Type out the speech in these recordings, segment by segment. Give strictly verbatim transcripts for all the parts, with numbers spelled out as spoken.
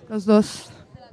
Los dos.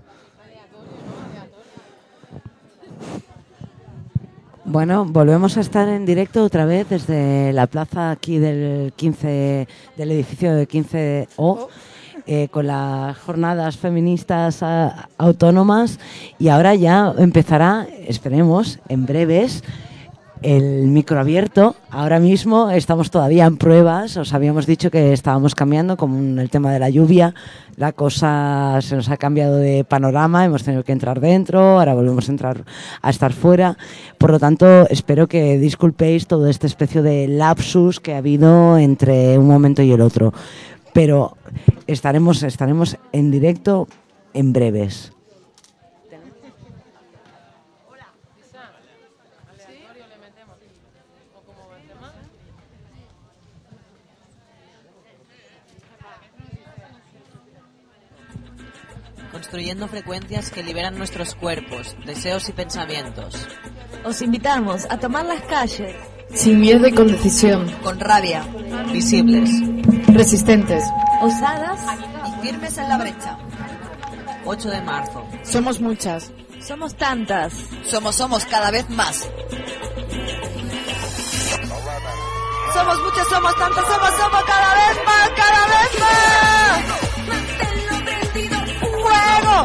Bueno, volvemos a estar en directo otra vez desde la plaza aquí del quince, del edificio de quince O, eh, con las jornadas feministas a, autónomas, y ahora ya empezará, esperemos, en breves, el micro abierto. Ahora mismo estamos todavía en pruebas. Os habíamos dicho que estábamos cambiando con el tema de la lluvia. La cosa se nos ha cambiado de panorama. Hemos tenido que entrar dentro. Ahora volvemos a entrar a estar fuera. Por lo tanto, espero que disculpéis todo este especie de lapsus que ha habido entre un momento y el otro. Pero estaremos, estaremos en directo en breves. Construyendo frecuencias que liberan nuestros cuerpos, deseos y pensamientos. Os invitamos a tomar las calles. Sin miedo y con decisión. Con rabia. Visibles. Resistentes. Osadas y firmes en la brecha. ocho de marzo. Somos muchas. Somos tantas. Somos, somos cada vez más. Somos muchas, somos tantas, somos, somos cada vez más, cada vez más. ¡Fuego!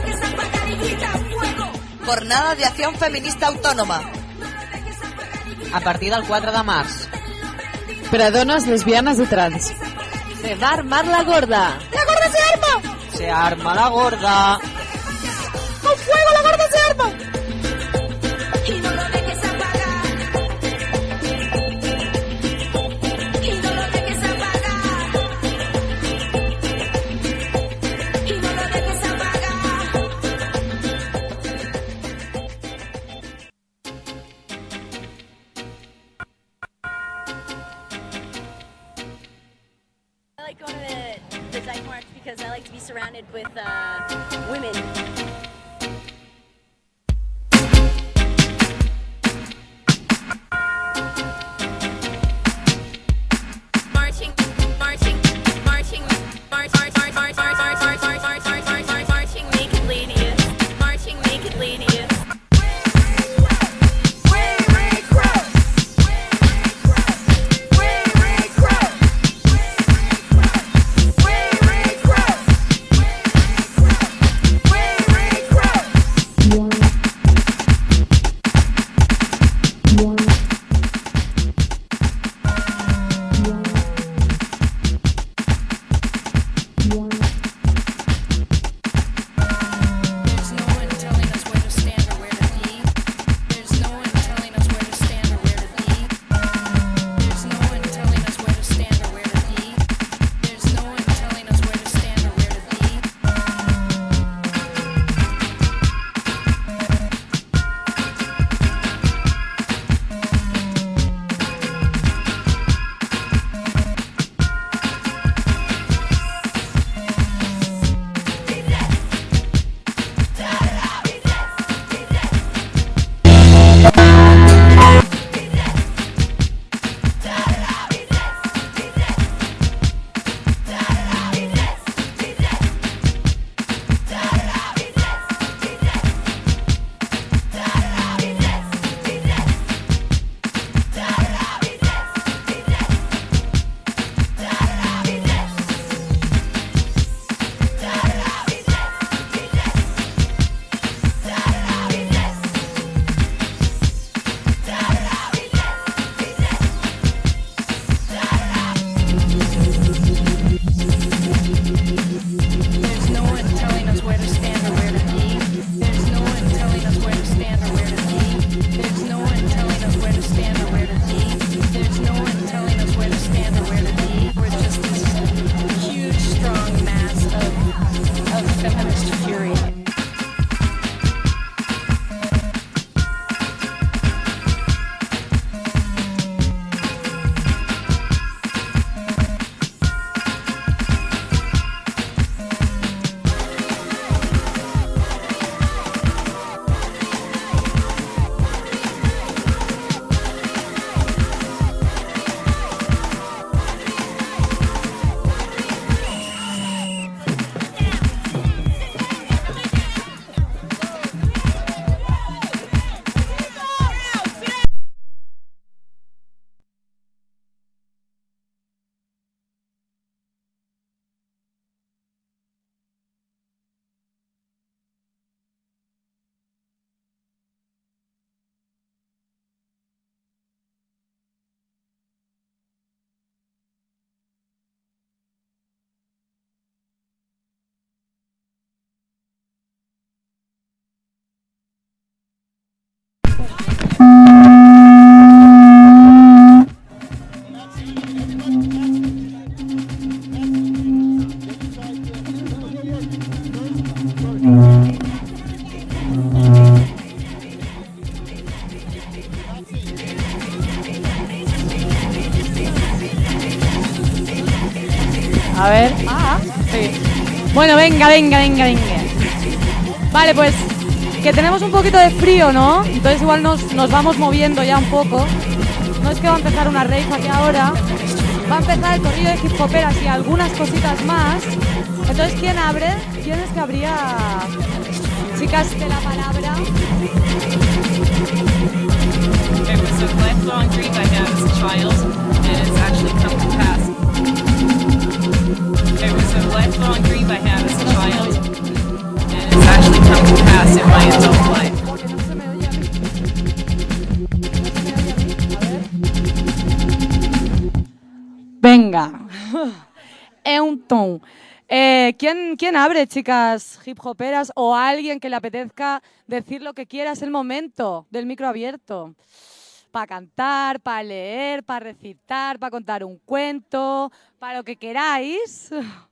Jornada de Acción Feminista Autónoma. A partir del quatre de març. Per a dones, lesbianes i trans. Se va a armar la gorda. ¡La gorda se arma! Se arma la gorda. ¡Con fuego la gorda se arma! Y no lo dejes apagar. Y no lo dejes apagar. Y no lo dejes apagar. I like going to the, the Dyke March because I like to be surrounded with uh, women. Marching, marching, marching, march, march, march, march, march, march, march, march, march, march, march, march, marching naked ladies, marching naked ladies. A ver. Ah, sí. Bueno, venga, venga, venga, venga. Vale, pues que tenemos un poquito de frío, ¿no? Entonces igual nos, nos vamos moviendo ya un poco. No es que va a empezar una rave aquí ahora. Va a empezar el corrido de hip hoperas y algunas cositas más. Entonces, ¿quién abre? ¿Quién es que habría? Chicas de la palabra. It was a lifelong dream I had as a child, and it's actually come to pass. It was a lifelong dream I had as a child, and it's actually come to pass in my adult life. Venga. Eunton. Eh, ¿quién, ¿Quién abre, chicas hip hoperas? O a alguien que le apetezca decir lo que quiera. Es el momento del micro abierto. Para cantar, para leer, para recitar, para contar un cuento, para lo que queráis.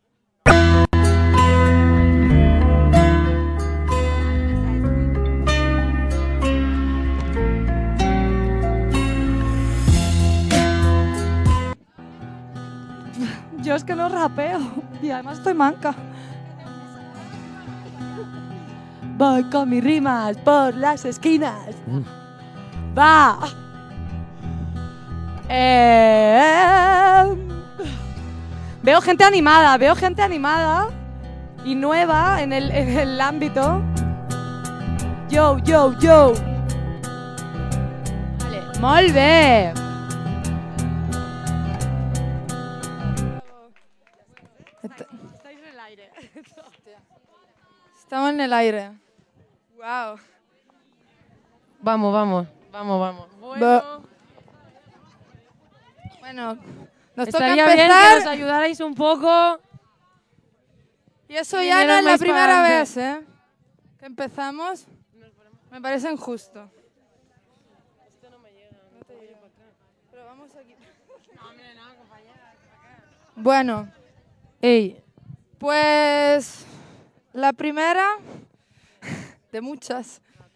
Yo es que no rapeo y además estoy manca. Voy con mis rimas por las esquinas. Va. Eh, veo gente animada, veo gente animada y nueva en el, en el ámbito. Yo, yo, yo. Vale, molt bé. Estáis en el aire. Estamos en el aire. Wow. Vamos, vamos, vamos, vamos. Bueno, bueno nos toca Estaría bien que empezar. nos ayudarais un poco. Y eso Y ya no menos es la más primera para vez, ¿eh? Que empezamos. Me parece injusto. Esto no me llega. No te llega. Pero vamos aquí. No, hombre, no, compañera. Bueno. Ey. Pues la primera de muchas.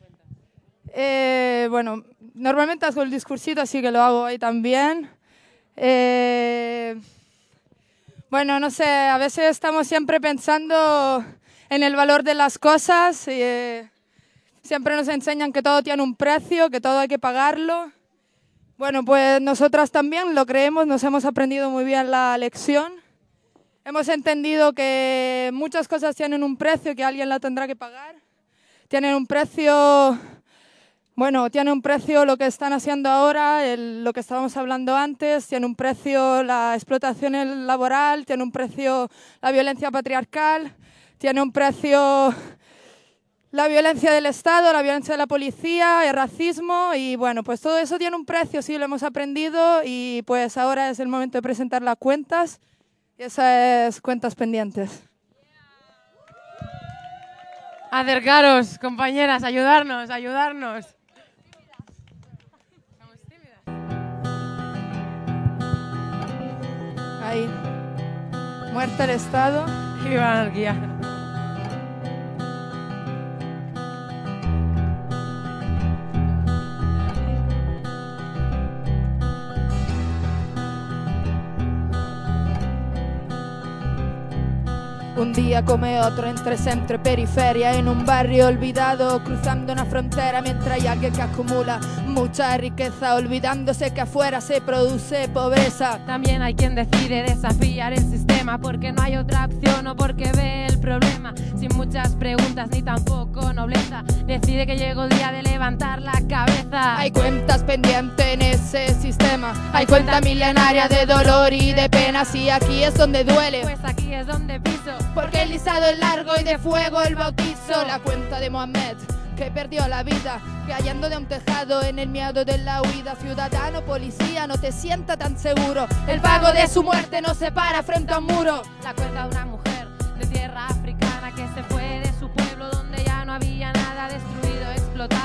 Eh, bueno, normalmente hago el discursito, así que lo hago hoy también. Eh, bueno, no sé, a veces estamos siempre pensando en el valor de las cosas. Y, eh, siempre nos enseñan que todo tiene un precio, que todo hay que pagarlo. Bueno, pues nosotras también lo creemos, nos hemos aprendido muy bien la lección. Hemos entendido que muchas cosas tienen un precio, que alguien la tendrá que pagar. Tienen un precio, bueno, tiene un precio lo que están haciendo ahora, el, lo que estábamos hablando antes, tiene un precio la explotación laboral, tiene un precio la violencia patriarcal, tiene un precio la violencia del Estado, la violencia de la policía, el racismo y bueno, pues todo eso tiene un precio, sí, lo hemos aprendido y pues ahora es el momento de presentar las cuentas. Y esas cuentas pendientes. Acercaros, compañeras, ayudarnos, ayudarnos. Estamos tímidas. Ahí. Muerte el Estado. Y viva la anarquía. Un día come otro entre centro y periferia, en un barrio olvidado, cruzando una frontera, mientras hay alguien que acumula mucha riqueza, olvidándose que afuera se produce pobreza. También hay quien decide desafiar el sistema porque no hay otra opción o porque ve el problema sin muchas preguntas ni tampoco nobleza. Decide que llegó el día de levantar la cabeza. Hay cuentas pendientes en ese sistema, hay cuenta milenaria de dolor y de penas, y aquí es donde duele. Pues aquí es donde piso. Porque el listado es largo y de fuego el bautizo. La cuenta de Mohamed, que perdió la vida cayendo de un tejado en el miedo de la huida. Ciudadano, policía, no te sienta tan seguro. El pago de su muerte no se para frente a un muro. La cuenta de una mujer de tierra africana que se fue de su pueblo donde ya no había nada, destruido, explotado.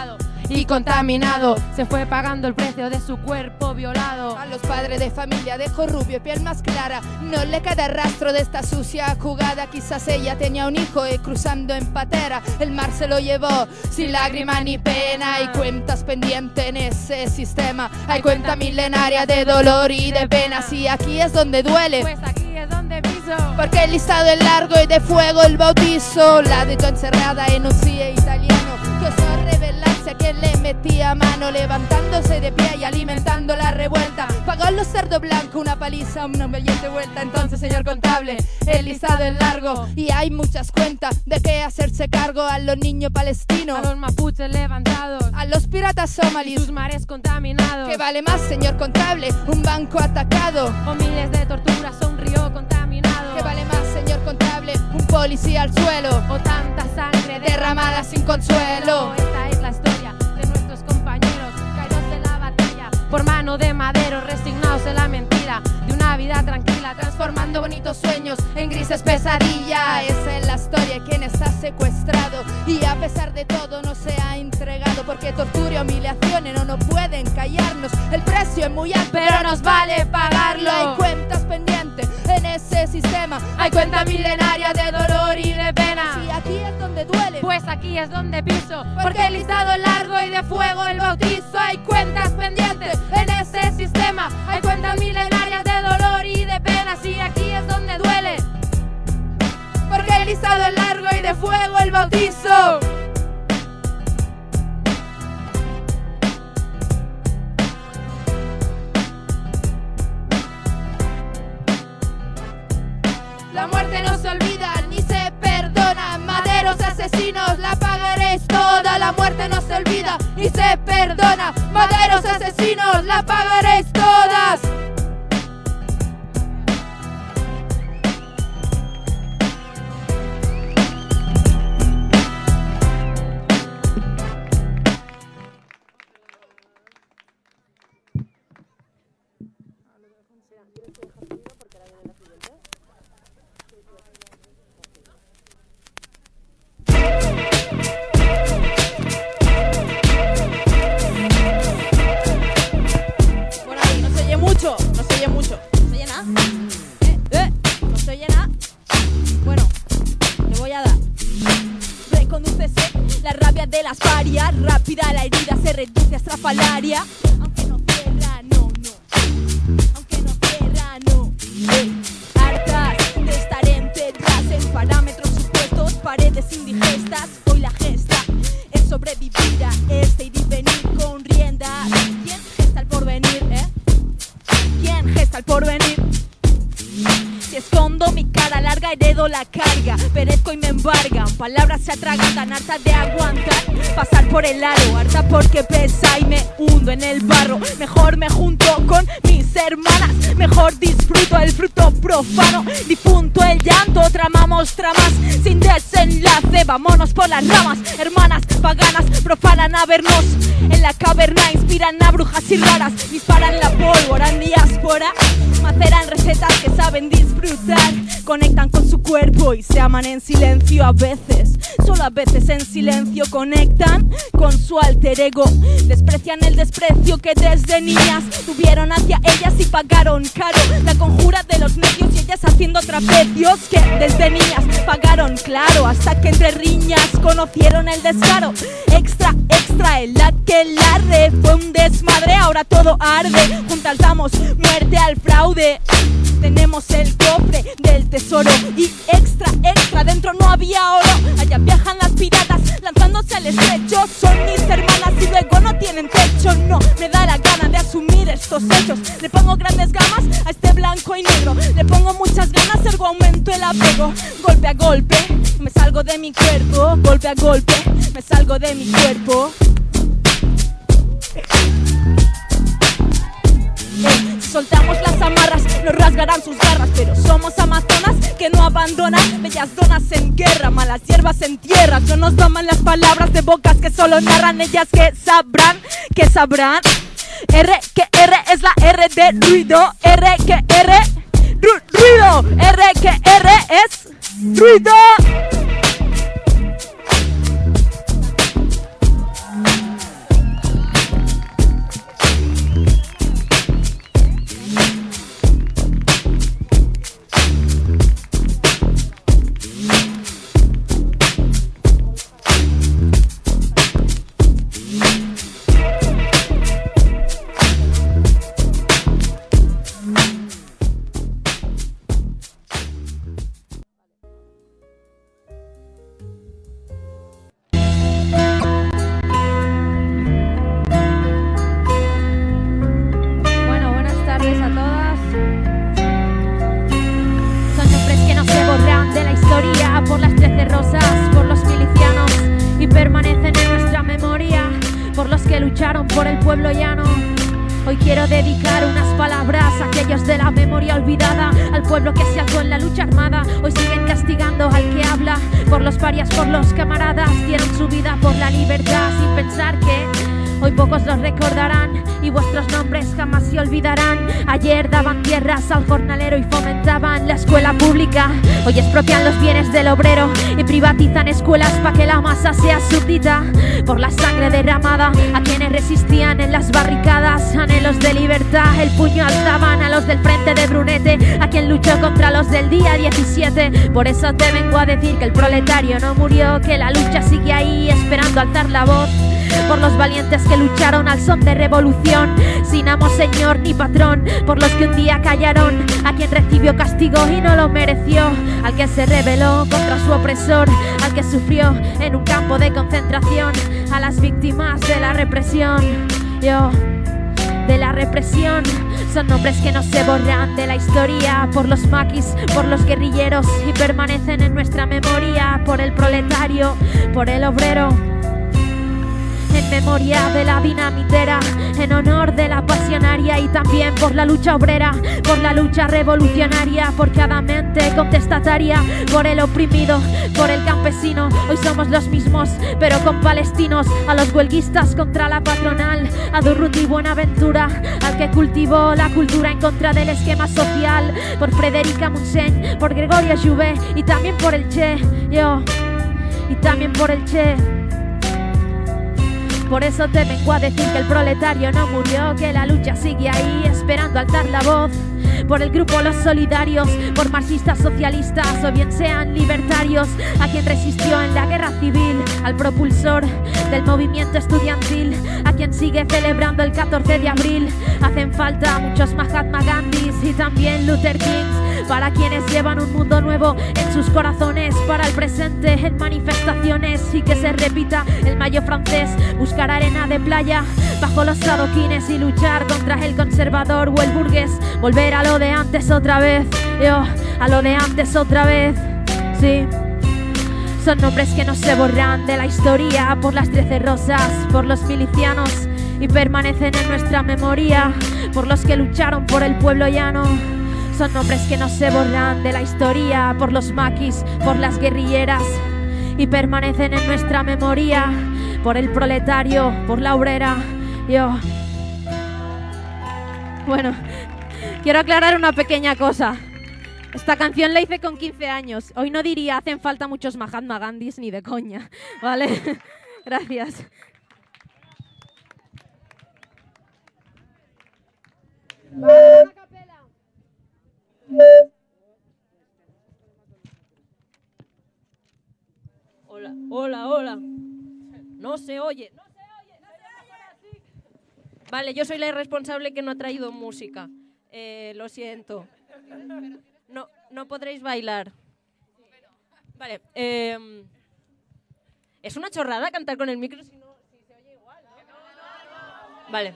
y contaminado. Se fue pagando el precio de su cuerpo violado. A los padres de familia dejó rubio y piel más clara. No le queda rastro de esta sucia jugada. Quizás ella tenía un hijo y cruzando en patera el mar se lo llevó sin lágrima ni pena. Hay cuentas pendientes en ese sistema. Hay cuenta milenaria de dolor y de penas. Y aquí es donde duele. Pues aquí es donde piso. Porque el listado es largo y de fuego el bautizo. La dejó encerrada en un C I E italiano que osó revelarse a quien le metía mano, levantándose de pie y alimentando la revuelta. Pagó a los cerdos blancos una paliza, una billete vuelta. Entonces, señor contable, el listado es largo y hay muchas cuentas de qué hacerse cargo. A los niños palestinos, a los mapuches levantados, a los piratas somalíes, sus mares contaminados. ¿Qué vale más, señor contable? Un banco atacado o miles de torturas o un río contaminado. ¿Qué vale más, señor contable? Un policía al suelo o tanta sangre derramada sin consuelo. Esta es la historia de nuestros compañeros caídos en la batalla por mano de Madero, resignados en la mentira de una vida tranquila, transformando bonitos sueños en grises pesadillas. Esa es la historia de quien está secuestrado y a pesar de todo no se ha entregado, porque tortura y humillaciones no nos pueden callarnos. El precio es muy alto, pero nos vale pagarlo. Hay cuentas pendientes en ese sistema. Hay cuenta milenaria de dolor y de pena. Y aquí es donde duele. Pues aquí es donde piso. Porque el listado es largo y de fuego el bautizo. Hay cuentas pendientes en ese sistema. Hay cuentas milenarias de dolor y de pena. Y aquí es donde duele. Porque el listado es largo y de fuego el bautizo. La muerte no se olvida ni se perdona. Maderos asesinos, la pagaréis toda. La muerte no se olvida ni se perdona. Maderos asesinos, la pagaréis todas. No se oye mucho. ¿No se oye nada? ¿Eh? ¿Eh? ¿No se oye nada? Bueno, te voy a dar. Recondúcese la rabia de las parias. Rápida la herida se reduce a estrafalaria. Aunque no cierra, no, no. Aunque no cierra, no. Hey. Hartas de estar enterradas en parámetros supuestos, paredes indigestas. Hoy la gesta es sobrevivir a este ir y venir con riendas. ¿Quién gesta el porvenir, eh? ¿Quién gesta el porvenir? Si escondo mi cara larga, heredo la carga. Perezco y me embargan, palabras se atragantan. Harta de aguantar, pasar por el aro. Harta porque pesa y me hundo en el barro. Mejor me junto con mis hermanas. Mejor disfruto el fruto profano. Difunto el llanto, tramamos tramas sin desenlace. Vámonos por las ramas. Hermanas paganas profanan a vernos en la caverna. Inspiran a brujas y raras. Disparan la pólvora en diáspora. Maceran recetas que saben disfrutar. Conectan con su cuerpo y se aman en silencio a veces. Solo a veces en silencio conectan con su alter ego. Desprecian el desprecio que desde niñas tuvieron hacia ellas y pagaron caro. La conjura de los necios y ellas haciendo trapecios que desde niñas pagaron claro. Hasta que entre riñas conocieron el descaro. Extra, extra, el aquelarre fue un desmadre, ahora todo arde. Juntas damos muerte al fraude. Tenemos el cofre del tesoro y extra, extra, dentro no había oro. Allá viajan las piratas lanzándose al estrecho. Son mis hermanas y luego no tienen techo. No me da la gana de asumir estos hechos. Le pongo grandes gamas a este blanco y negro. Le pongo muchas ganas, ergo aumento el apego. Golpe a golpe me salgo de mi cuerpo. Golpe a golpe me salgo de mi cuerpo. Eh, si soltamos las amarras, nos rasgarán sus garras. Pero somos amazonas que no abandonan. Bellas donas en guerra, malas hierbas en tierra. No nos toman las palabras de bocas que solo narran. Ellas que sabrán, que sabrán. R, que R es la R de ruido. R, que R, ru, ruido. R, que R es ruido. quiero dedicar unas palabras a aquellos de la memoria olvidada, al pueblo que se alzó en la lucha armada. Hoy siguen castigando al que habla, por los parias, por los camaradas, dieron su vida por la libertad sin pensar que hoy pocos los recordarán y vuestros nombres jamás se olvidarán. Ayer daban tierras al jornalero y fomentaban la escuela pública. Hoy expropian los bienes del obrero y privatizan escuelas para que la masa sea súbdita por la sangre derramada. A quienes resistían en las barricadas, anhelos de libertad, el puño alzaban a los del frente de Brunete, a quien luchó contra los del día diecisiete. Por eso te vengo a decir que el proletario no murió, que la lucha sigue ahí esperando alzar la voz por los valientes que lucharon al son de revolución, sin amo, señor ni patrón, por los que un día callaron, a quien recibió castigo y no lo mereció, al que se rebeló contra su opresor, al que sufrió en un campo de concentración, a las víctimas de la represión. Yo, de la represión, son nombres que no se borran de la historia, por los maquis, por los guerrilleros, y permanecen en nuestra memoria, por el proletario, por el obrero, en memoria de la dinamitera, en honor de la pasionaria, y también por la lucha obrera, por la lucha revolucionaria, por cada mente contestataria, por el oprimido, por el campesino. Hoy somos los mismos, pero con palestinos, a los huelguistas contra la patronal, a Durruti Buenaventura, al que cultivó la cultura en contra del esquema social, por Frederica Montseny, por Gregorio Jouvet, y también por el Che, yo, y también por el Che. Por eso te vengo a decir que el proletario no murió, que la lucha sigue ahí esperando alzar la voz. Por el grupo Los Solidarios, por marxistas, socialistas o bien sean libertarios, a quien resistió en la guerra civil, al propulsor del movimiento estudiantil, a quien sigue celebrando el catorce de abril. Hacen falta muchos Mahatma Gandhis y también Luther Kings, para quienes llevan un mundo nuevo en sus corazones, para el presente en manifestaciones, y que se repita el mayo francés, buscar arena de playa bajo los adoquines y luchar contra el conservador o el burgués, volver a lo de antes otra vez, yo, a lo de antes otra vez, sí. Son nombres que no se borran de la historia, por las trece rosas, por los milicianos, y permanecen en nuestra memoria, por los que lucharon por el pueblo llano. Son nombres que no se borran de la historia, por los maquis, por las guerrilleras, y permanecen en nuestra memoria, por el proletario, por la obrera, yo. Bueno, quiero aclarar una pequeña cosa. Esta canción la hice con quince años. Hoy no diría hacen falta muchos Mahatma Gandhis ni de coña, ¿vale? Gracias. Hola, hola, hola. No se oye. No se oye, no se oye. Vale, yo soy la irresponsable que no ha traído música. Eh, lo siento. No, no podréis bailar. Vale. Eh, es una chorrada cantar con el micro si, no, si se oye igual, ¿no? Vale.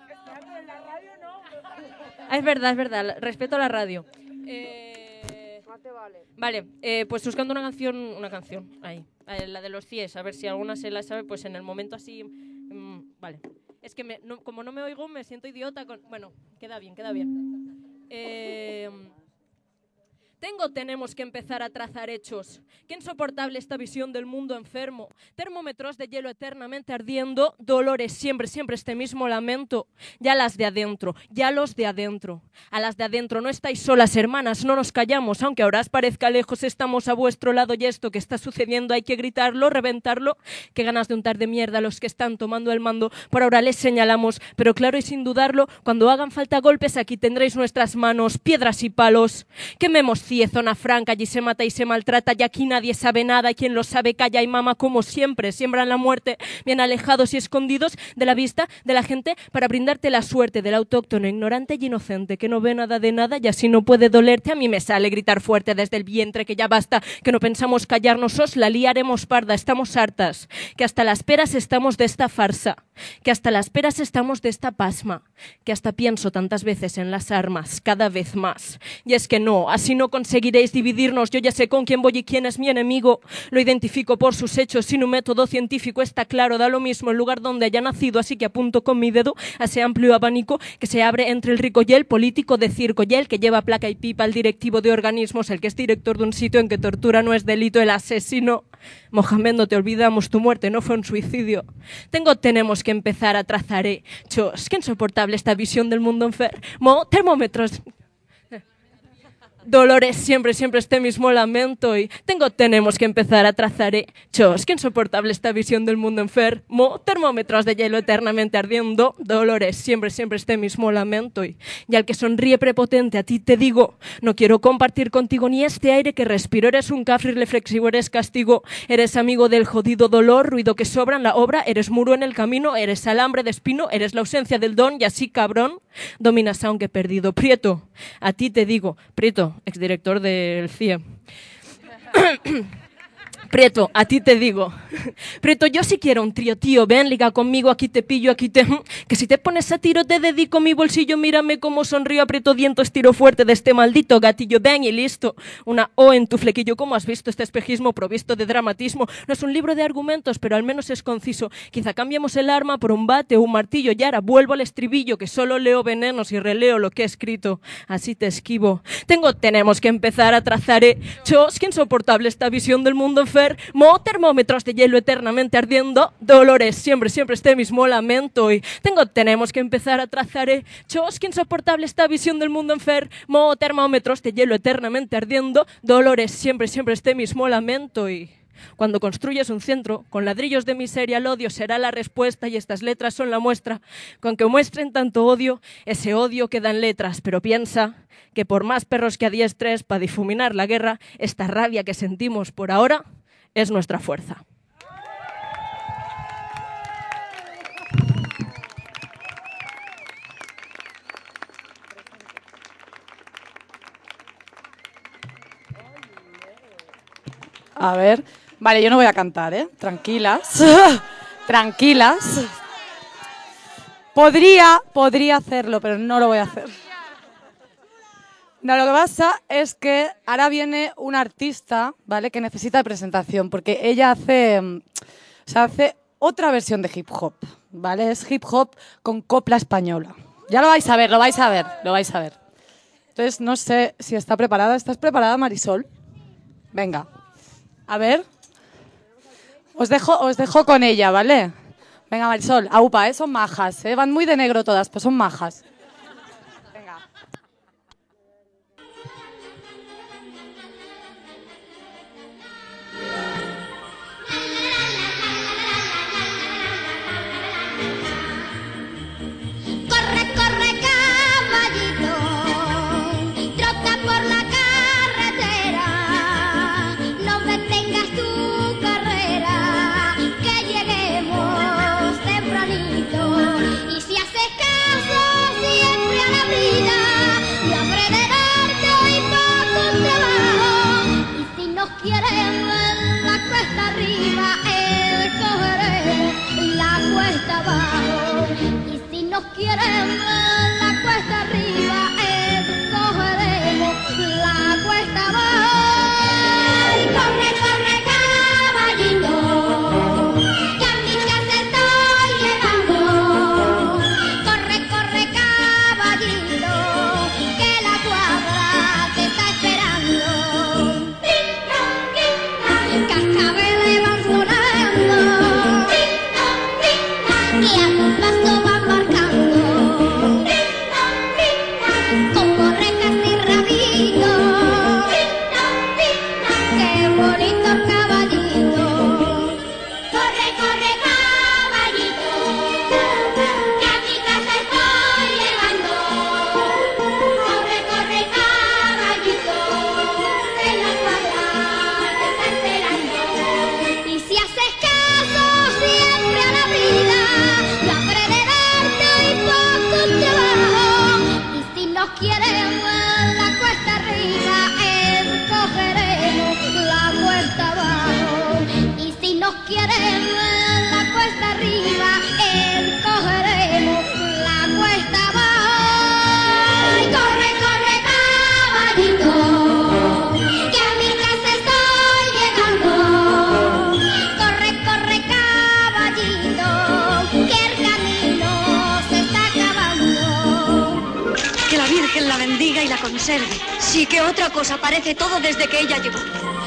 Ah, es verdad, es verdad. Respeto a la radio. Eh, vale, eh, pues buscando una canción, una canción, ahí, eh, la de los C I E S, a ver si alguna se la sabe, pues en el momento así, mmm, vale. Es que me, no, como no me oigo, me siento idiota con... Bueno, queda bien, queda bien. Eh... Tengo, tenemos que empezar a trazar hechos. Qué insoportable esta visión del mundo enfermo. Termómetros de hielo eternamente ardiendo, dolores siempre, siempre este mismo lamento. Ya las de adentro, ya los de adentro. A las de adentro, no estáis solas, hermanas, no nos callamos. Aunque ahora os parezca lejos, estamos a vuestro lado y esto que está sucediendo hay que gritarlo, reventarlo. Qué ganas de untar de mierda a los que están tomando el mando. Por ahora les señalamos, pero claro y sin dudarlo, cuando hagan falta golpes aquí tendréis nuestras manos, piedras y palos. Quememos zona franca, allí se mata y se maltrata y aquí nadie sabe nada y quien lo sabe calla y mama como siempre. Siembran la muerte bien alejados y escondidos de la vista de la gente para brindarte la suerte del autóctono ignorante y inocente que no ve nada de nada y así no puede dolerte. A mí me sale gritar fuerte desde el vientre que ya basta, que no pensamos callarnos, os la liaremos parda, estamos hartas, que hasta las peras estamos de esta farsa, que hasta las peras estamos de esta pasma, que hasta pienso tantas veces en las armas, cada vez más. Y es que no, así no conseguiréis dividirnos. Yo ya sé con quién voy y quién es mi enemigo. Lo identifico por sus hechos, sin un método científico está claro. Da lo mismo el lugar donde haya nacido, así que apunto con mi dedo a ese amplio abanico que se abre entre el rico y el político de circo, y el que lleva placa y pipa, el directivo de organismos, el que es director de un sitio en que tortura no es delito, el asesino. Mohamed, no te olvidamos, tu muerte no fue un suicidio. Tengo, tenemos que empezar a trazar hechos. Qué insoportable esta visión del mundo enfermo. Termómetros. Dolores, siempre, siempre este mismo lamento y tengo, tenemos que empezar a trazar hechos. Qué insoportable esta visión del mundo enfermo. Termómetros de hielo eternamente ardiendo. Dolores, siempre, siempre este mismo lamento y, y al que sonríe prepotente a ti te digo, no quiero compartir contigo ni este aire que respiro. Eres un cafre reflexivo, eres castigo. Eres amigo del jodido dolor, ruido que sobra en la obra. Eres muro en el camino, eres alambre de espino. Eres la ausencia del don y así, cabrón, dominas aunque perdido. Prieto, a ti te digo, Prieto, exdirector del C I E. Prieto, a ti te digo. Prieto, yo si quiero un trío, tío, ven, liga conmigo, aquí te pillo, aquí te... Que si te pones a tiro te dedico mi bolsillo, mírame cómo sonrío, aprieto dientes, tiro fuerte de este maldito gatillo, ven y listo. Una O en tu flequillo, ¿cómo has visto este espejismo provisto de dramatismo? No es un libro de argumentos, pero al menos es conciso. Quizá cambiemos el arma por un bate o un martillo y ahora vuelvo al estribillo, que solo leo venenos y releo lo que he escrito. Así te esquivo. Tengo, tenemos que empezar a trazar hechos. Qué insoportable esta visión del mundo enfermo. Termómetros de hielo eternamente ardiendo. Dolores, siempre, siempre este mismo lamento. Y tengo, tenemos que empezar a trazar hechos. Qué insoportable esta visión del mundo enfermo. Termómetros de hielo eternamente ardiendo. Dolores, siempre, siempre este mismo lamento. Y cuando construyes un centro con ladrillos de miseria, el odio será la respuesta y estas letras son la muestra. Con que muestren tanto odio, ese odio queda en letras. Pero piensa que por más perros que adiestres para difuminar la guerra, esta rabia que sentimos por ahora es nuestra fuerza. A ver, vale, yo no voy a cantar, ¿eh? Tranquilas, tranquilas. Podría, podría hacerlo, pero no lo voy a hacer. No, lo que pasa es que ahora viene una artista, ¿vale? Que necesita presentación, porque ella hace, o sea, hace otra versión de hip hop, ¿vale? Es hip hop con copla española. Ya lo vais a ver, lo vais a ver, lo vais a ver. Entonces, no sé si está preparada. ¿Estás preparada, Marisol? Venga. A ver. Os dejo, os dejo con ella, ¿vale? Venga, Marisol, aupa, ¿eh? Son majas, ¿eh? Van muy de negro todas, pero son majas. Queremos la cuesta arriba, escogeremos la cuesta abajo. Y corre, corre, caballito, que a mi casa estoy llegando. Corre, corre, caballito, que la cuadra te está esperando. Cascabeles van sonando, y a tu paso van marcando. Y si conserve. Sí que otra cosa, parece todo desde que ella llegó.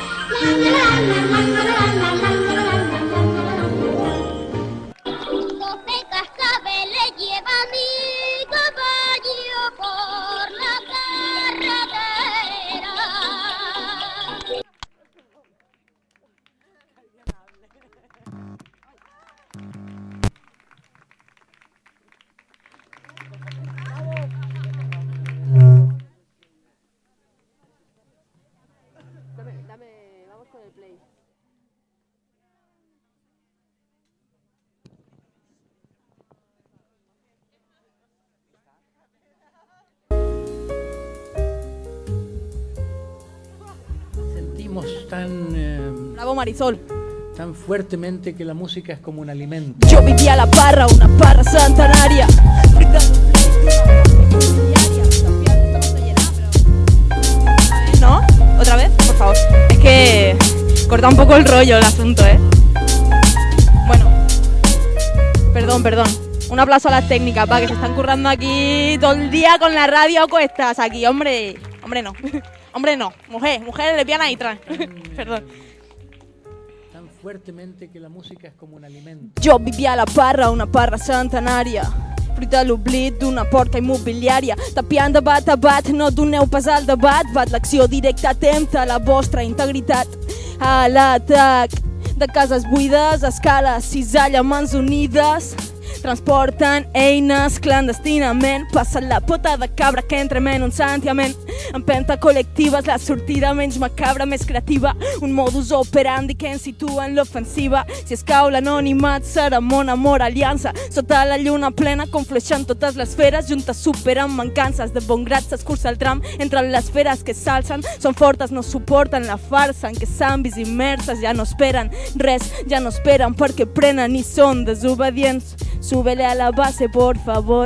doce cascabeles lleva mi caballo por la carretera. Dame, dame, vamos con el play. Sentimos tan, eh, Bravo, Marisol. tan fuertemente que la música es como un alimento. Yo vivía la parra, una parra centenaria. ¿No? ¿Otra vez? Por favor. Es que corta un poco el rollo el asunto, ¿eh? Bueno. Perdón, perdón. Un aplauso a las técnicas, pa, que se están currando aquí todo el día con la radio cuestas aquí, hombre. Hombre, no. Hombre, no. Mujer, mujer lesbiana y trans. Perdón. Tan fuertemente que la música es como un alimento. Jo vivia a la parra, una parra centenària. Fruit de l'oblit d'una porta immobiliària. Tapiant de bat a bat, no doneu pas al debat. Bat l'acció directa, atempta la vostra integritat. A l'atac de cases buides, escales, cisalla, mans unides. Transporten eines clandestinament. Passen la pota de cabra que entrem en un sentiment. Empenta col·lectives, la sortida menys macabra, més creativa. Un modus operandi que ens situa en l'ofensiva. Si escau l'anonimat serà mon amor, aliança. Sota la lluna plena conflueixen totes les feres. Juntes superen mancances, de bon grat s'escurça el tram entre les feres que s'alcen. Són fortes, no suporten la farsa en què s'han vist immerses. Ja no esperen res, ja no esperen perquè prenen i són desobedients. Súbele a la base, por favor.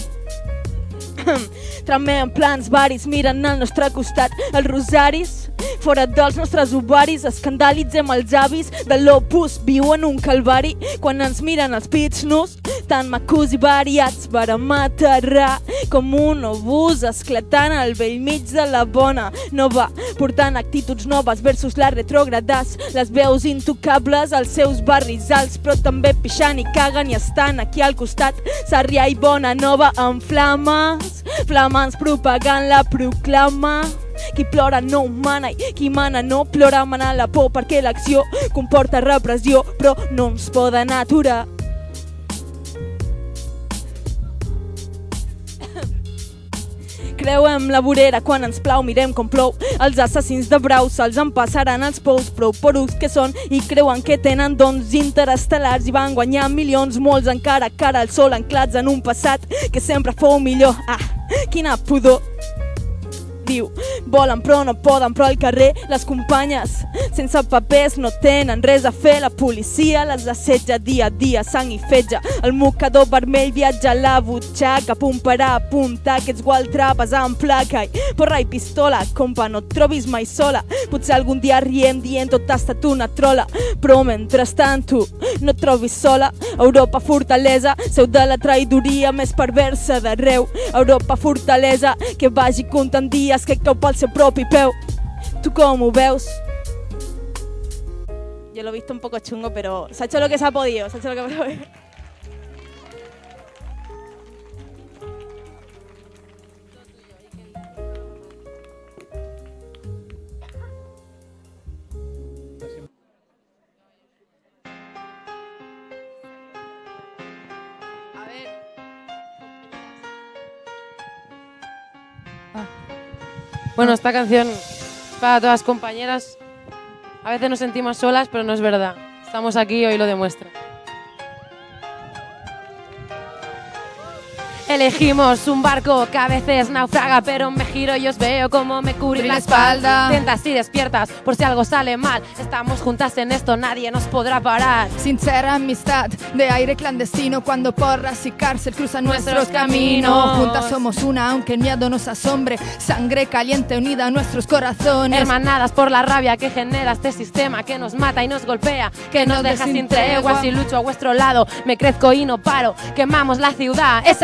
Tramem plans varis, miren al nostre costat els rosaris. Fora dels nostres ovaris, escandalitzem els avis de l'opus, viuen un calvari. Quan ens miren els pits nus, tan macos i variats, vàrem aterrar com un obús esclatant al vell mig de la bona nova, portant actituds noves versus les retrògrades, les veus intocables als seus barris alts, però també pixant i caguen i estan aquí al costat. Sarrià i Bona Nova en flames, flamants propagant la proclama. Qui plora no mana i qui mana no plora, mana la por perquè l'acció comporta repressió, però no ens poden aturar. Creuem la vorera quan ens plau, mirem com plou. Els assassins de brau se'ls en passaran els pous, prou porucs que són i creuen que tenen dons interestel·lars i van guanyar milions, molts encara cara al sol, anclats en un passat que sempre fou millor. Ah, quina pudor! Diu, volen però no poden, però al carrer les companyes sense papers no tenen res a fer. La policia les assetja dia a dia, sang i fetge. El mocador vermell viatja a la butxaca, punt per a apuntar que ets gualtrapes en placa i porra i pistola. Compa, no et trobis mai sola, potser algun dia riem dient tot ha estat una trola, però mentrestant tu no et trobis sola. Europa fortalesa, seu de la traïdoria més perversa d'arreu. Europa fortalesa, que vagi comptant dies que cau pel seu propi peu. ¿Tú cómo veus? Yo lo he visto un poco chungo, pero se ha hecho lo que se ha podido, se ha hecho lo que se ha podido. Bueno, esta canción es para todas las compañeras. A veces nos sentimos solas, pero no es verdad. Estamos aquí y hoy lo demuestra. Elegimos un barco que a veces naufraga, pero me giro y os veo como me cubrí la espalda. Tentas y despiertas por si algo sale mal. Estamos juntas en esto, nadie nos podrá parar. Sincera amistad de aire clandestino, cuando porras y cárcel cruzan nuestros caminos. Juntas somos una, aunque el miedo nos asombre. Sangre caliente unida a nuestros corazones. Hermanadas por la rabia que genera este sistema que nos mata y nos golpea, que nos deja sin tregua. Si lucho a vuestro lado, me crezco y no paro. Quemamos la ciudad, ese es nuestro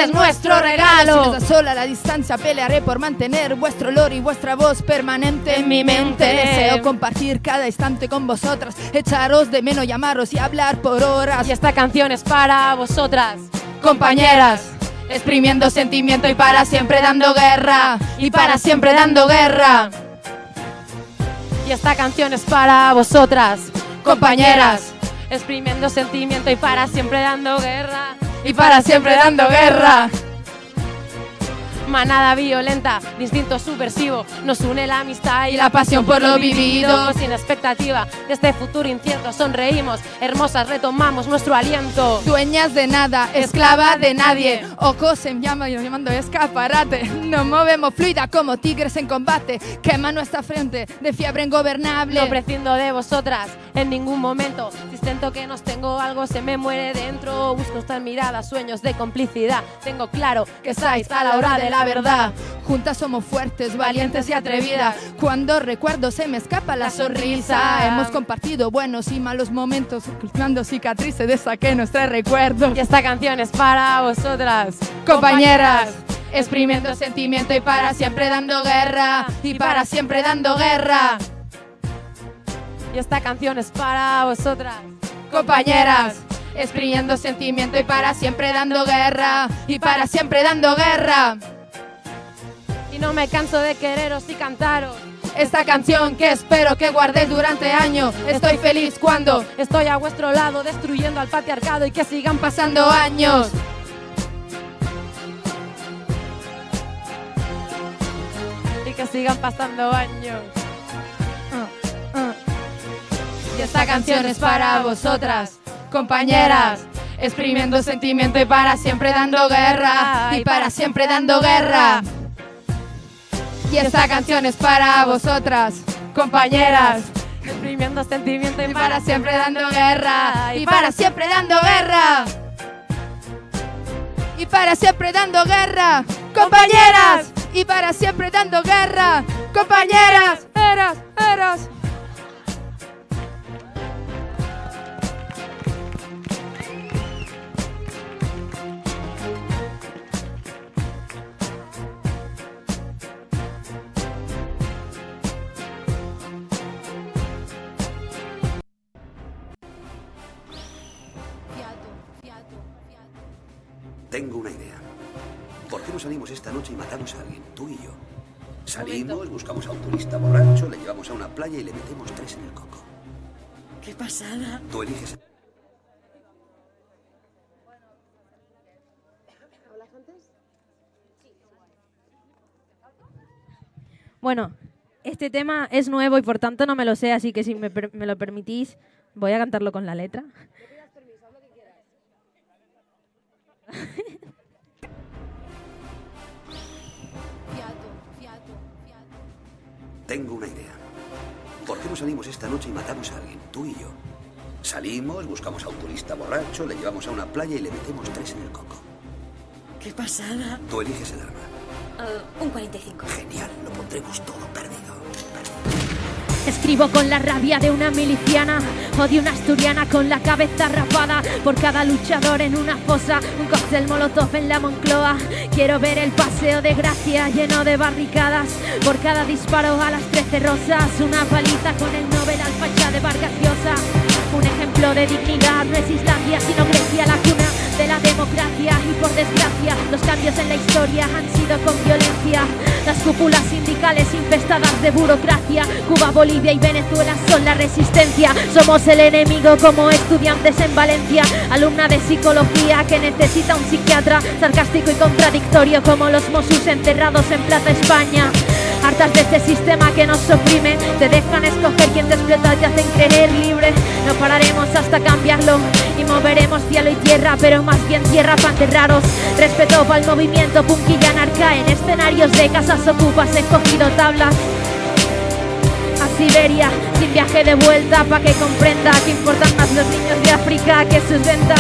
vuestro regalo. Si nos da sola la distancia, pelearé por mantener vuestro olor y vuestra voz permanente en mi mente. Deseo compartir cada instante con vosotras, echaros de menos, llamaros y hablar por horas. Y esta canción es para vosotras, compañeras, exprimiendo sentimiento y para siempre dando guerra, y para siempre dando guerra. Y esta canción es para vosotras, compañeras, exprimiendo sentimiento y para siempre dando guerra, y para siempre dando guerra. Manada violenta, de instinto subversivo, nos une la amistad y, y la pasión por lo vivido. Sin expectativa de este futuro incierto, sonreímos, hermosas, retomamos nuestro aliento. Dueñas de nada, esclava de nadie, ojos en llama y llamando escaparate. Nos movemos fluida como tigres en combate, quema nuestra frente de fiebre ingobernable. No prescindo de vosotras en ningún momento, si siento que nos tengo algo se me muere dentro. Busco nuestras miradas, sueños de complicidad, tengo claro que estáis a la hora de la La verdad. Juntas somos fuertes, valientes y atrevidas. Cuando recuerdo se me escapa la sonrisa. Hemos compartido buenos y malos momentos, ocultando cicatrices de saqué nuestros recuerdos. Y esta canción es para vosotras, compañeras, exprimiendo sentimiento y para siempre dando guerra, y para siempre dando guerra. Y esta canción es para vosotras, compañeras, exprimiendo sentimiento y para siempre dando guerra, y para siempre dando guerra. Y no me canso de quereros y cantaros esta canción que espero que guardéis durante años. Estoy feliz cuando estoy a vuestro lado, destruyendo al patriarcado y que sigan pasando años. Y que sigan pasando años. Uh, uh. Y esta canción es para vosotras, compañeras, exprimiendo sentimiento y para siempre dando guerra, y para siempre dando guerra. Y esta canción es para vosotras, compañeras, exprimiendo sentimiento y para siempre dando guerra, y para siempre dando guerra. Y para siempre dando guerra, compañeras, y para siempre dando guerra, compañeras, eras, eras. Tengo una idea. ¿Por qué no salimos esta noche y matamos a alguien, tú y yo? Salimos, buscamos a un turista borracho, le llevamos a una playa y le metemos tres en el coco. ¡Qué pasada! Tú eliges... Bueno, este tema es nuevo y por tanto no me lo sé, así que si me, per- me lo permitís, voy a cantarlo con la letra. Tengo una idea. ¿Por qué no salimos esta noche y matamos a alguien, tú y yo? Salimos, buscamos a un turista borracho, le llevamos a una playa y le metemos tres en el coco. ¡Qué pasada! Tú eliges el arma. Uh, un cuarenta y cinco. Genial, lo pondremos todo perdido. Escribo con la rabia de una miliciana o de una asturiana con la cabeza rapada. Por cada luchador en una fosa, un cóctel molotov en la Moncloa. Quiero ver el paseo de Gracia lleno de barricadas. Por cada disparo a las trece rosas, una paliza con el Nobel al facha de Vargas Llosa. Un ejemplo de dignidad no es Islandia sino Grecia, la cuna de la democracia. Y por desgracia los cambios en la historia han sido con violencia. Las cúpulas sindicales infestadas de burocracia. Cuba, Bolivia y Venezuela son la resistencia. Somos el enemigo como estudiantes en Valencia. Alumna de psicología que necesita un psiquiatra. Sarcástico y contradictorio como los Mossos enterrados en Plaza España. Hartas de este sistema que nos oprime, te dejan escoger quién te explota y te hacen creer libre. No pararemos hasta cambiarlo y moveremos cielo y tierra, pero más bien tierra para enterraros. Respeto para el movimiento punk y anarca. En escenarios de casas ocupas he cogido tablas a Siberia sin viaje de vuelta, pa' que comprenda que importan más los niños de África que sus ventas.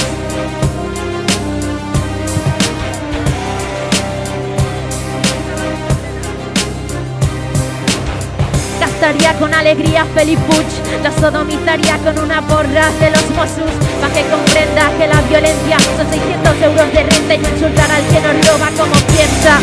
arrestaría con alegría Felip Puig, lo sodomizaría con una porra de los Mossos, para que comprenda que la violencia son seiscientos euros de renta y no insultar al que nos roba como piensa.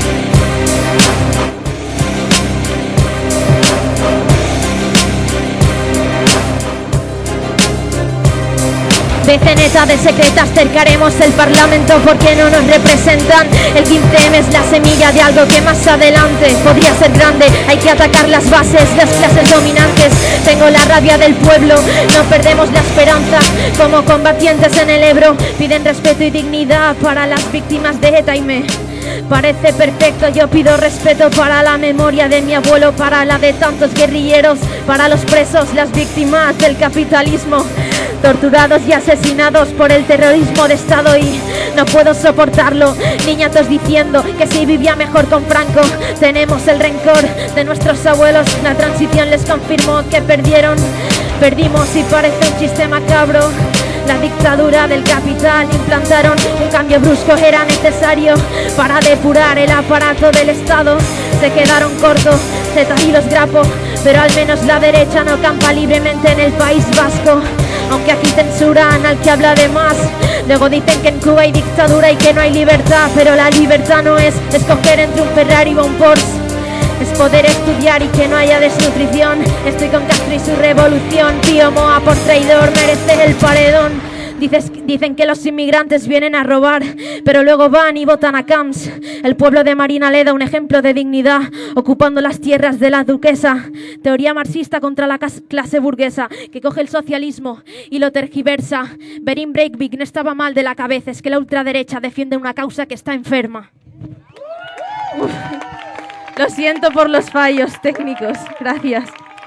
Deceneta de secretas cercaremos el parlamento porque no nos representan. El quince eme es la semilla de algo que más adelante podría ser grande. Hay que atacar las bases, las clases dominantes. Tengo la rabia del pueblo, no perdemos la esperanza. Como combatientes en el Ebro piden respeto y dignidad para las víctimas de ETA y me parece perfecto. Yo pido respeto para la memoria de mi abuelo, para la de tantos guerrilleros, para los presos, las víctimas del capitalismo, torturados y asesinados por el terrorismo de Estado, y no puedo soportarlo. Niñatos diciendo que si vivía mejor con Franco. Tenemos el rencor de nuestros abuelos. La transición les confirmó que perdieron. Perdimos y parece un chiste macabro. La dictadura del capital implantaron un cambio brusco, era necesario para depurar el aparato del Estado. Se quedaron cortos Zeta y los Grapo, pero al menos la derecha no campa libremente en el País Vasco. Aunque aquí censuran al que habla de más. Luego dicen que en Cuba hay dictadura y que no hay libertad, pero la libertad no es escoger entre un Ferrari o un Porsche. Es poder estudiar y que no haya desnutrición. Estoy con Castro y su revolución. Tío Moa, por traidor mereces el paredón. Dices, dicen que los inmigrantes vienen a robar, pero luego van y votan a Camps. El pueblo de Marina le da un ejemplo de dignidad, ocupando las tierras de la duquesa. Teoría marxista contra la clase burguesa, que coge el socialismo y lo tergiversa. Berin Breivik no estaba mal de la cabeza, es que la ultraderecha defiende una causa que está enferma. Uf. Lo siento por los fallos técnicos. Gracias.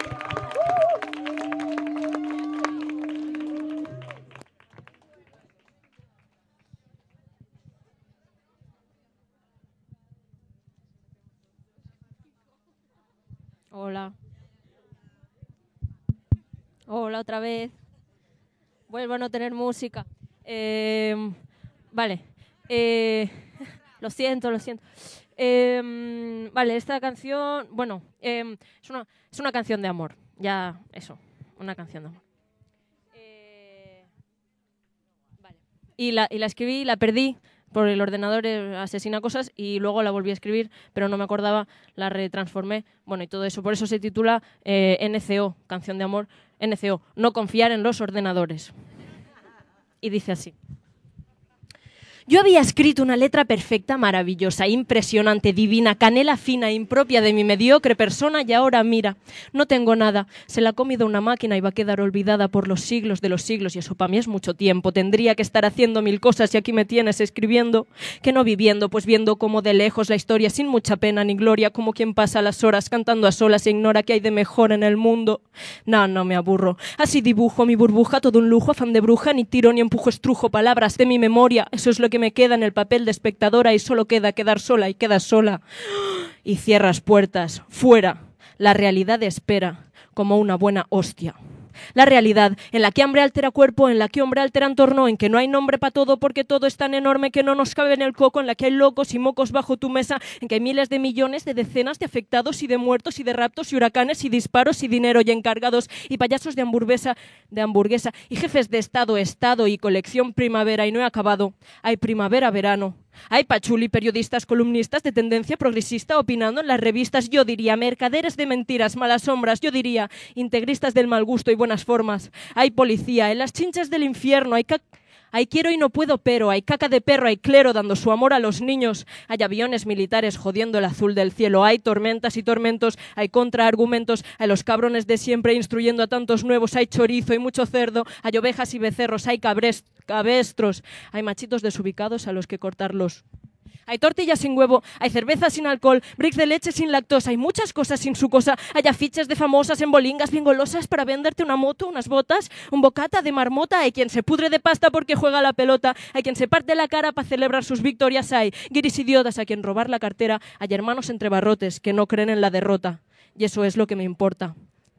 Hola. Hola otra vez. Vuelvo a no tener música. Eh, vale. Eh, lo siento, lo siento. Eh, vale, esta canción, bueno, eh, es, una, es una canción de amor. Ya, eso, una canción de amor. Eh, vale. Y la, y la escribí y la perdí. Por el ordenador asesina cosas y luego la volví a escribir, pero no me acordaba, la retransformé, bueno, y todo eso. Por eso se titula eh, N C O, Canción de Amor, N C O, no confiar en los ordenadores. Y dice así. Yo había escrito una letra perfecta, maravillosa, impresionante, divina, canela fina, impropia de mi mediocre persona, y ahora mira, no tengo nada. Se la ha comido una máquina y va a quedar olvidada por los siglos de los siglos, y eso para mí es mucho tiempo. Tendría que estar haciendo mil cosas y aquí me tienes escribiendo, que no viviendo, pues viendo como de lejos la historia, sin mucha pena ni gloria, como quien pasa las horas cantando a solas e ignora que hay de mejor en el mundo. No, no me aburro. Así dibujo mi burbuja, todo un lujo, afán de bruja, ni tiro ni empujo, estrujo palabras de mi memoria. Eso es lo que me queda en el papel de espectadora y solo queda quedar sola y quedas sola. Y cierras puertas. Fuera. La realidad espera como una buena hostia. La realidad en la que hambre altera cuerpo, en la que hombre altera entorno, en que no hay nombre para todo porque todo es tan enorme que no nos cabe en el coco, en la que hay locos y mocos bajo tu mesa, en que hay miles de millones de decenas de afectados y de muertos y de raptos y huracanes y disparos y dinero y encargados y payasos de hamburguesa, de hamburguesa y jefes de estado, estado y colección primavera. Y no he acabado. Hay primavera, verano. Hay pachuli, periodistas, columnistas de tendencia progresista opinando en las revistas. Yo diría mercaderes de mentiras, malas sombras. Yo diría integristas del mal gusto y buenas formas. Hay policía en las chinchas del infierno. Hay, hay quiero y no puedo pero. Hay caca de perro, hay clero dando su amor a los niños. Hay aviones militares jodiendo el azul del cielo. Hay tormentas y tormentos. Hay contraargumentos. Hay los cabrones de siempre instruyendo a tantos nuevos. Hay chorizo y mucho cerdo. Hay ovejas y becerros. Hay cabres cabestros, hay machitos desubicados a los que cortarlos. Hay tortillas sin huevo, hay cerveza sin alcohol, bricks de leche sin lactosa, hay muchas cosas sin su cosa. Hay afiches de famosas en bolingas bien golosas para venderte una moto, unas botas, un bocata de marmota. Hay quien se pudre de pasta porque juega a la pelota. Hay quien se parte la cara para celebrar sus victorias. Hay guiris idiotas a quien robar la cartera. Hay hermanos entre barrotes que no creen en la derrota. Y eso es lo que me importa.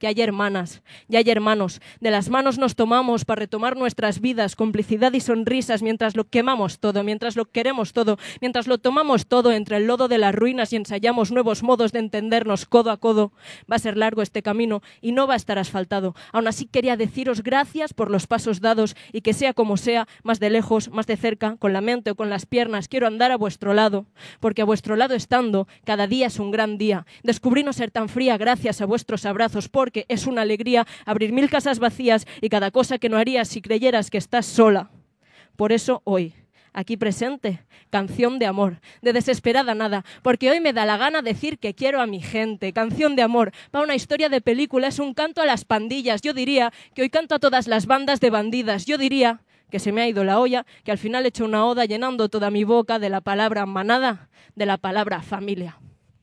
que hay hermanas y hay hermanos. De las manos nos tomamos para retomar nuestras vidas, complicidad y sonrisas mientras lo quemamos todo, mientras lo queremos todo, mientras lo tomamos todo entre el lodo de las ruinas y ensayamos nuevos modos de entendernos codo a codo. Va a ser largo este camino y no va a estar asfaltado. Aún así quería deciros gracias por los pasos dados y que sea como sea, más de lejos, más de cerca, con la mente o con las piernas, quiero andar a vuestro lado, porque a vuestro lado estando, cada día es un gran día. Descubrí no ser tan fría gracias a vuestros abrazos, porque es una alegría abrir mil casas vacías y cada cosa que no harías si creyeras que estás sola. Por eso hoy, aquí presente, canción de amor, de desesperada nada, porque hoy me da la gana decir que quiero a mi gente. Canción de amor, para una historia de película, es un canto a las pandillas. Yo diría que hoy canto a todas las bandas de bandidas. Yo diría que se me ha ido la olla, que al final he hecho una oda llenando toda mi boca de la palabra manada, de la palabra familia.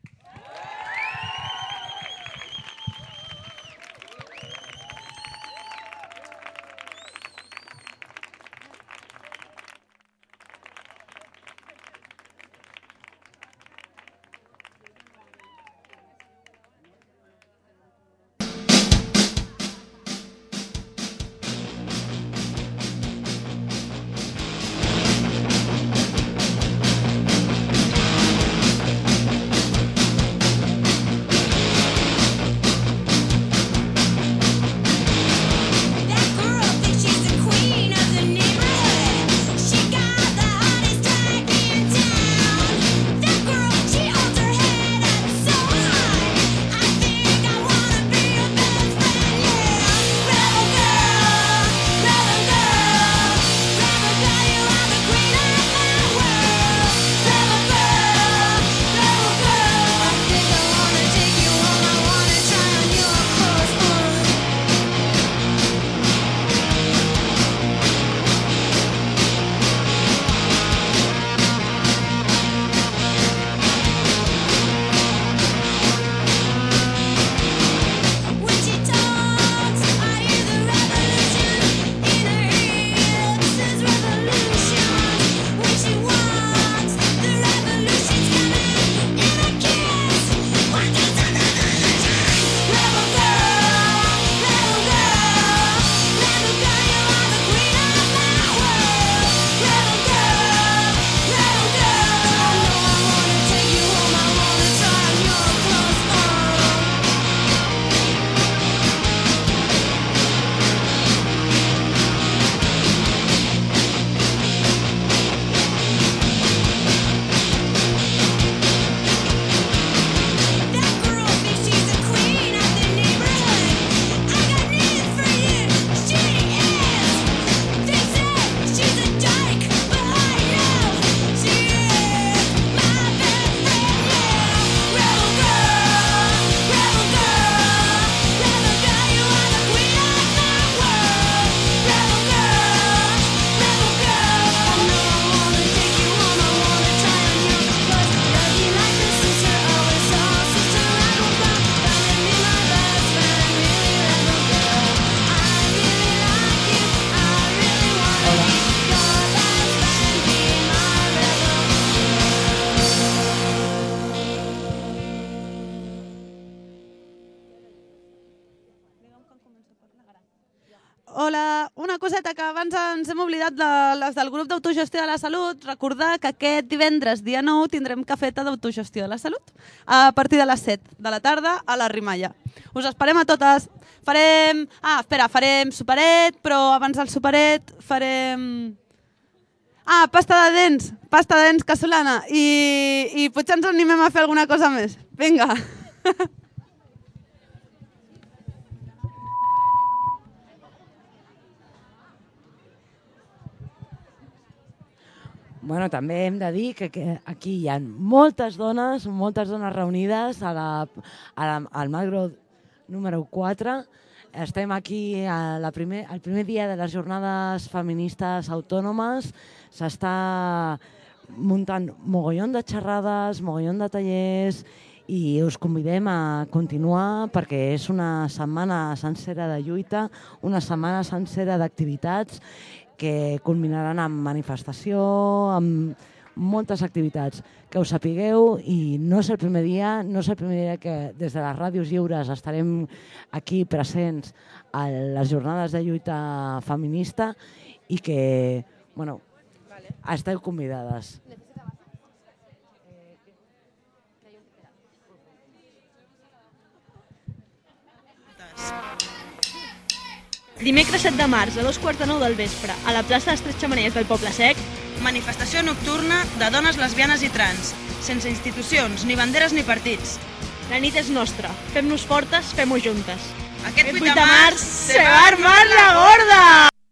Hola, una coseta que abans ens hem oblidat de les del grup d'autogestió de la salut. Recordar que aquest divendres, dia nou, tindrem cafeta d'autogestió de la salut a partir de les set de la tarda a la Rimalla. Us esperem a totes. Farem... Ah, espera, farem superet, però abans del superet farem... Ah, pasta de dents, pasta de dents casolana. I, i potser ens animem a fer alguna cosa més. Vinga. Bueno, també hem de dir que, que aquí hi ha moltes dones, moltes dones reunides a la, a la, al Magro número quatre. Estem aquí a la primer, el primer dia de les jornades feministes autònomes. S'està muntant mogollon de xerrades, mogollon de tallers i us convidem a continuar perquè és una setmana sencera de lluita, una setmana sencera d'activitats que culminaran amb manifestació, amb moltes activitats. Que ho sapigueu, i no és el primer dia, no és el primer dia que des de les ràdios lliures estarem aquí presents a les jornades de lluita feminista i que, bueno, esteu convidades. Dimecres set de març, a dos quarts de nou del vespre, a la plaça de les Tres Xemeneies del Poble Sec, manifestació nocturna de dones lesbianes i trans, sense institucions, ni banderes ni partits. La nit és nostra, fem-nos fortes, fem-ho juntes. Aquest vuit de març se va armar la gorda!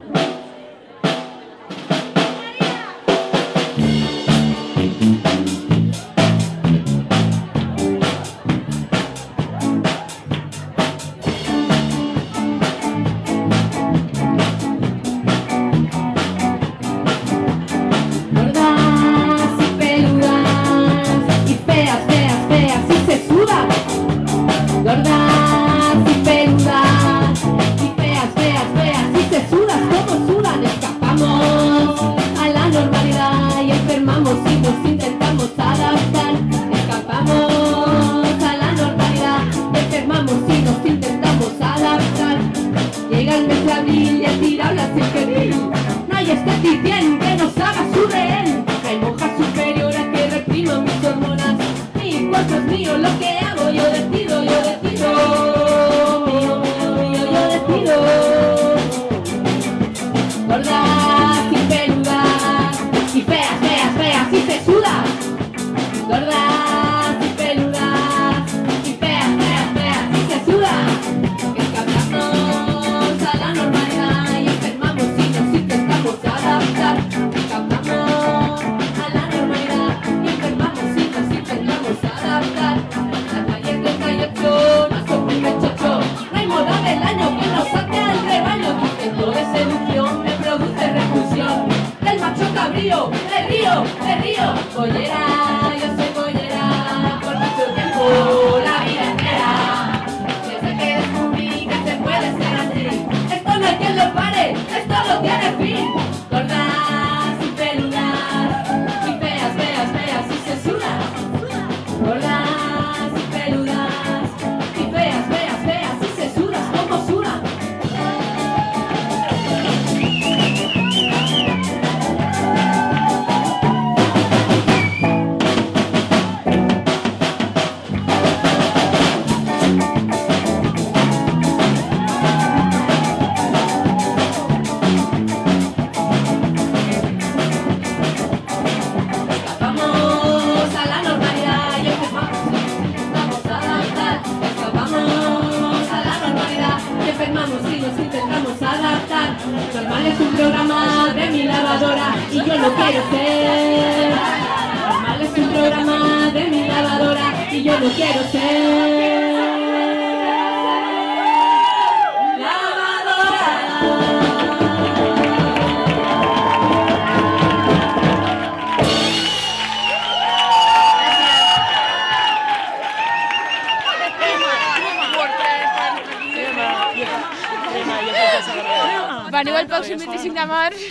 Veniu el pròxim vint-i-cinc de març.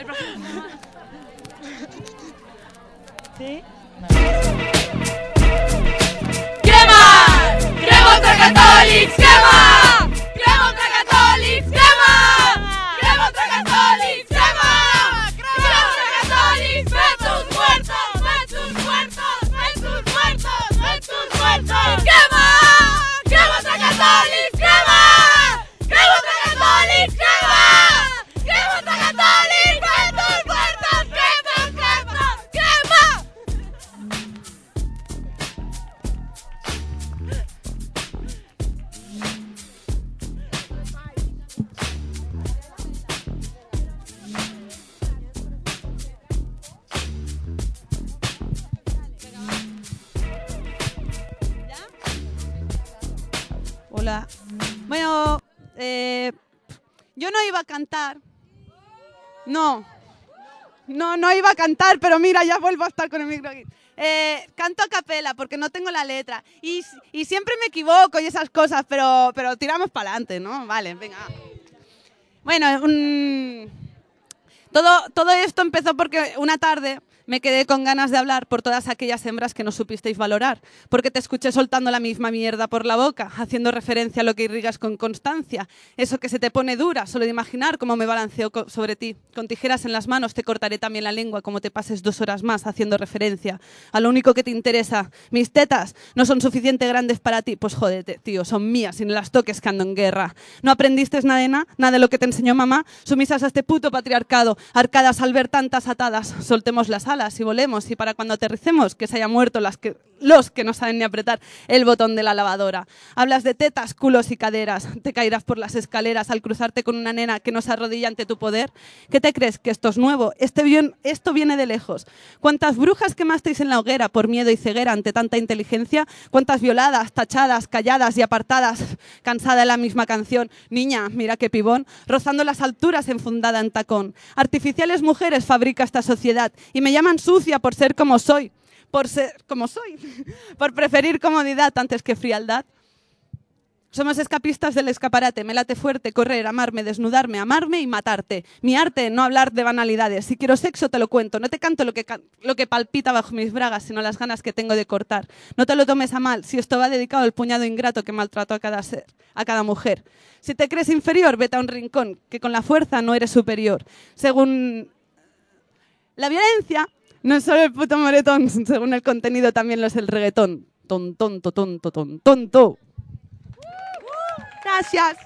Sí? Crema! Crema contra catòlics! Crema! Crema contra catòlics! Crema! Crema contra catòlics! Crema! Crema contra catòlics! ¡Ven sus muertos! ¡Ven sus muertos! ¡Ven sus muertos! ¡Ven sus muertos! ¡Crema! Crema contra catòlics! Crema! Crema contra catòlics! Crema! Crema contra catòlics! ¡Ven sus muertos! ¡Crema! ¡Crema! ¡Crema! Hola. Bueno, eh, yo no iba a cantar. No. No, no iba a cantar, pero mira, ya vuelvo a estar con el micro aquí. Eh, canto a capela porque no tengo la letra. Y, y siempre me equivoco y esas cosas, pero, pero tiramos para adelante, ¿no? Vale, venga. Bueno, un... todo, todo esto empezó porque una tarde Me quedé con ganas de hablar por todas aquellas hembras que no supisteis valorar, porque te escuché soltando la misma mierda por la boca, haciendo referencia a lo que irrigas con constancia. Eso que se te pone dura, solo de imaginar cómo me balanceo sobre ti. Con tijeras en las manos te cortaré también la lengua, como te pases dos horas más haciendo referencia a lo único que te interesa. Mis tetas no son suficiente grandes para ti. Pues jódete, tío, son mías y no las toques que ando en guerra. ¿No aprendiste nada de nada? Nada de lo que te enseñó mamá. Sumisas a este puto patriarcado, arcadas al ver tantas atadas. Soltemos las alas y volemos, y para cuando aterricemos que se hayan muerto las que, los que no saben ni apretar el botón de la lavadora. Hablas de tetas, culos y caderas, te caerás por las escaleras al cruzarte con una nena que no se arrodilla ante tu poder. ¿Qué te crees? ¿Que esto es nuevo? Este bien, esto viene de lejos. ¿Cuántas brujas quemasteis en la hoguera por miedo y ceguera ante tanta inteligencia? ¿Cuántas violadas, tachadas, calladas y apartadas, cansada de la misma canción? Niña, mira qué pibón, rozando las alturas enfundada en tacón. Artificiales mujeres fabrica esta sociedad y me llaman sucia por ser como soy, por ser como soy, por preferir comodidad antes que frialdad. Somos escapistas del escaparate, me late fuerte correr, amarme, desnudarme, amarme y matarte. Mi arte, no hablar de banalidades. Si quiero sexo te lo cuento, no te canto lo que, lo que palpita bajo mis bragas, sino las ganas que tengo de cortar. No te lo tomes a mal, si esto va dedicado al puñado ingrato que maltrató a cada ser, a cada mujer. Si te crees inferior, vete a un rincón, que con la fuerza no eres superior. Según la violencia, no es solo el puto moretón, según el contenido también lo es el reggaetón. Ton, tonto, tonto, ton, tonto. Gracias.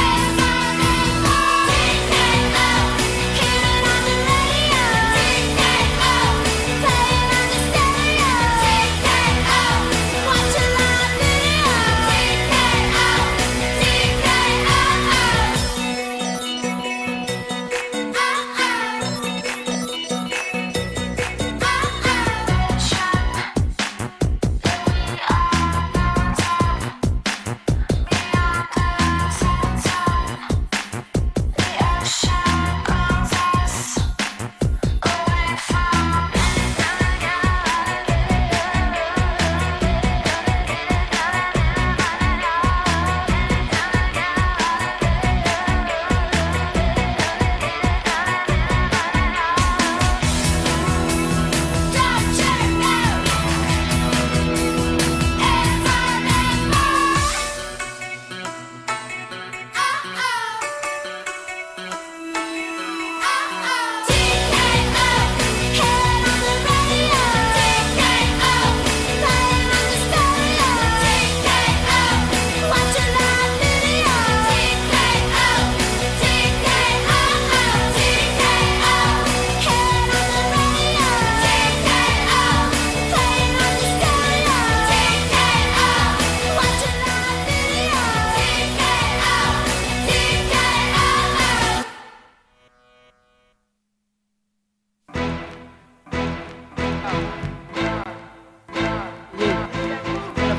Take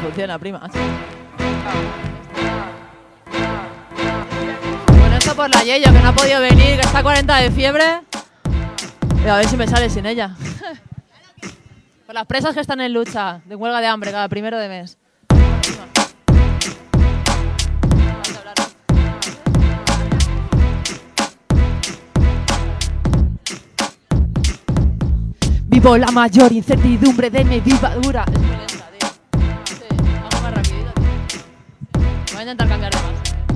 funciona, prima. Bueno, esto por la Yeyo, que no ha podido venir, que está a cuarenta de fiebre. Y a ver si me sale sin ella. Por las presas que están en lucha, de huelga de hambre, cada primero de mes. Vivo la mayor incertidumbre de mi vida dura. Es muy lenta, tío. Sí, algo más rapidito, tío. Voy a intentar cambiar de más.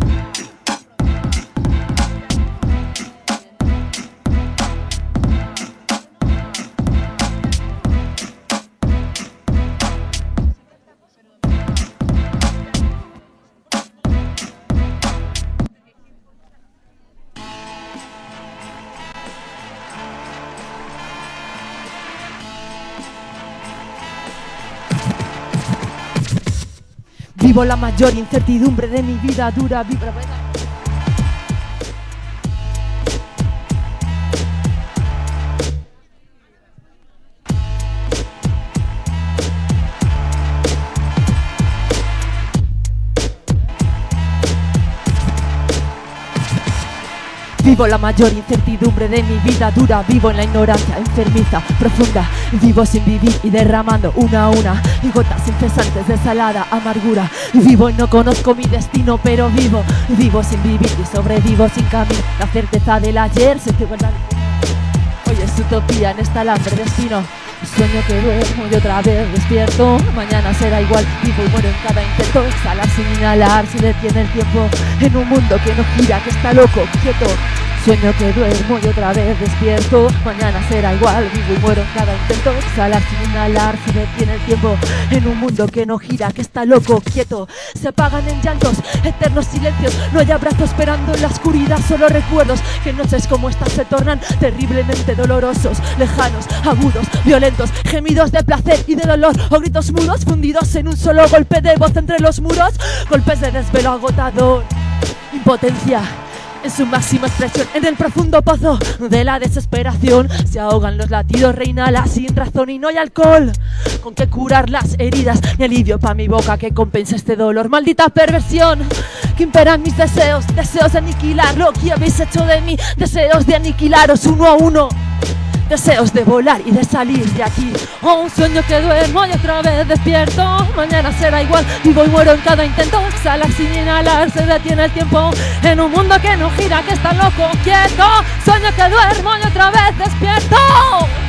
Vivo la mayor incertidumbre de mi vida dura. Vivo... Vivo la mayor incertidumbre de mi vida dura. Vivo en la ignorancia enfermiza, profunda. Vivo sin vivir y derramando una a una y gotas incesantes de salada amargura. Vivo y no conozco mi destino, pero vivo. Vivo sin vivir y sobrevivo sin camino. La certeza del ayer se te vuelve. Hoy es utopía en esta alambre de espino. Sueño que duermo y otra vez despierto. Mañana será igual, vivo y muero en cada intento. Exhalar sin inhalar, se detiene el tiempo. En un mundo que no gira, que está loco, quieto. Sueño que duermo y otra vez despierto. Mañana será igual, vivo y muero en cada intento. Exhalar sin inhalar, se detiene el tiempo. En un mundo que no gira, que está loco, quieto. Se apagan en llantos, eternos silencios. No hay abrazo esperando en la oscuridad, solo recuerdos. Que noches como estas se tornan terriblemente dolorosos. Lejanos, agudos, violentos. Gemidos de placer y de dolor, o gritos mudos fundidos en un solo golpe de voz entre los muros. Golpes de desvelo agotador. Impotencia en su máxima expresión, en el profundo pozo de la desesperación. Se ahogan los latidos, reina la sin razón y no hay alcohol con que curar las heridas, ni alivio pa' mi boca que compense este dolor. Maldita perversión que imperan mis deseos, deseos de aniquilar lo que habéis hecho de mí, deseos de aniquilaros uno a uno. Deseos de volar y de salir de aquí. Oh, un sueño que duermo y otra vez despierto. Mañana será igual, vivo y muero en cada intento. Exhalar sin inhalar, se detiene el tiempo. En un mundo que no gira, que está loco, quieto. Sueño que duermo y otra vez despierto.